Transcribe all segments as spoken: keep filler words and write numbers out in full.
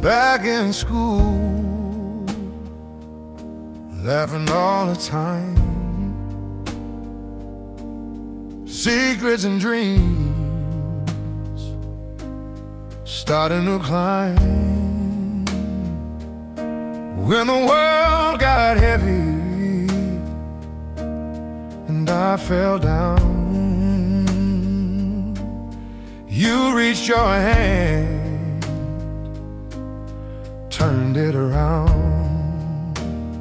back in school, laughing all the time, secrets and dreams starting to climb. When the world got heavy and I fell down, you reached your hand, turned it around.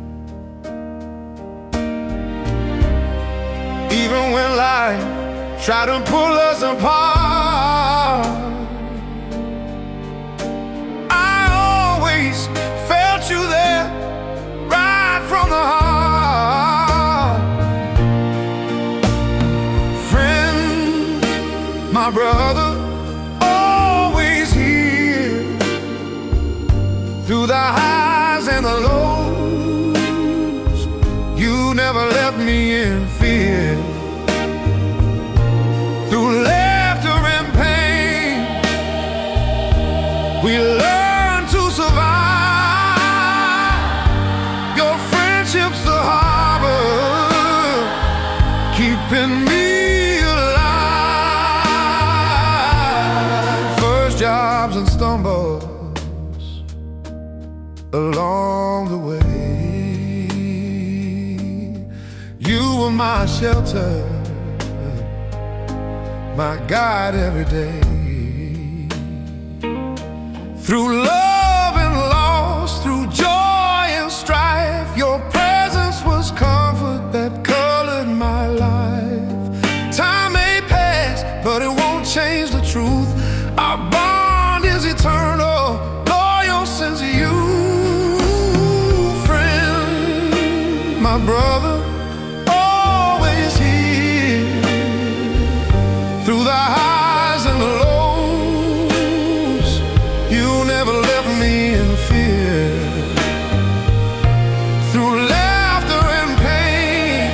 Even when life tried to pull us apart, I always felt you there, right from the heart. Friend, my brother, always here, through the highs and the lows. You never left me in fear. Through laughter and pain, we learned to survive. Your friendship's the harbor, keeping me alive. First jobs and stumbles along the way, you were my shelter, my guide every day. Through love and loss, through joy and strife, your presence was comfort that colored my life. Time may pass, but it won't change the truth. Our bond is eternal, loyal since you. Friend, my brother, always here, through the highs and the lows. You never left me in fear. Through laughter and pain,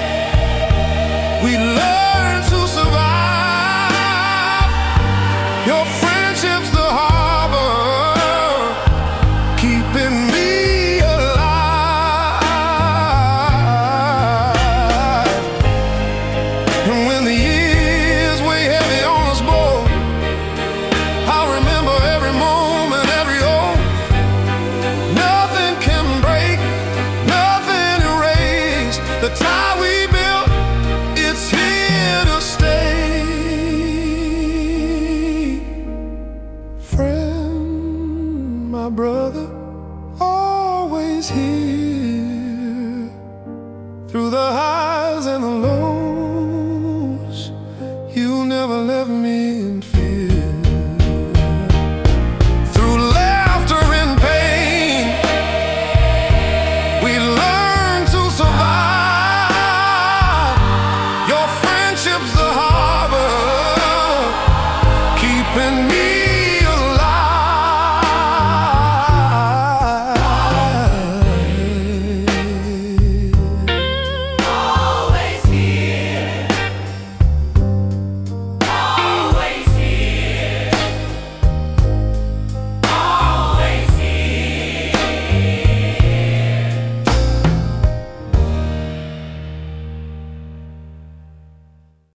we learned to survive. Your friendship's the harbor, keeping me alive. And when the years weigh heavy on us both, I'll remember every moment, every oath. Nothing can break, nothing erase the tie we built. It's here to stay. Friend, my brother, always here, through the highs and the lows. You never left me in fear. Through laughter and pain, we learned to survive. Your friendship's the harbor, keeping me